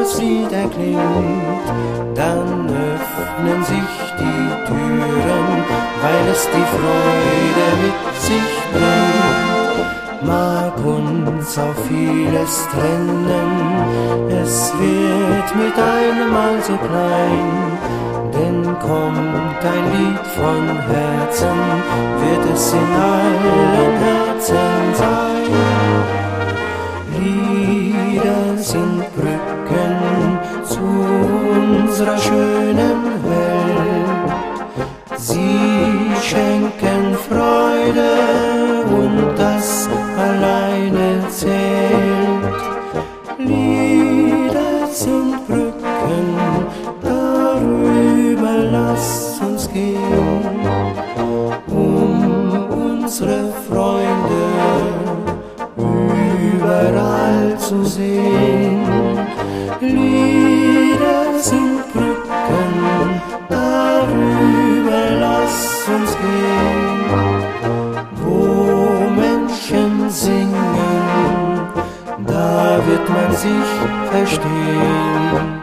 das Lied erklingt, dann öffnen sich die Türen, weil es die Freude mit sich bringt. Mag uns auch vieles trennen, es wird mit einem Mal so klein, denn kommt ein Lied von Herzen, wird es in allen Herzen sein. Lieder sind Brücken zu unserer schönen Welt. Sie schenken Freude und das alleine zählt. Lieder sind Brücken, darüber lass uns gehen, um unsere Freunde überall zu sehen. Lieder sind Brücken, darüber lass uns gehen. Wo Menschen singen, da wird man sich verstehen.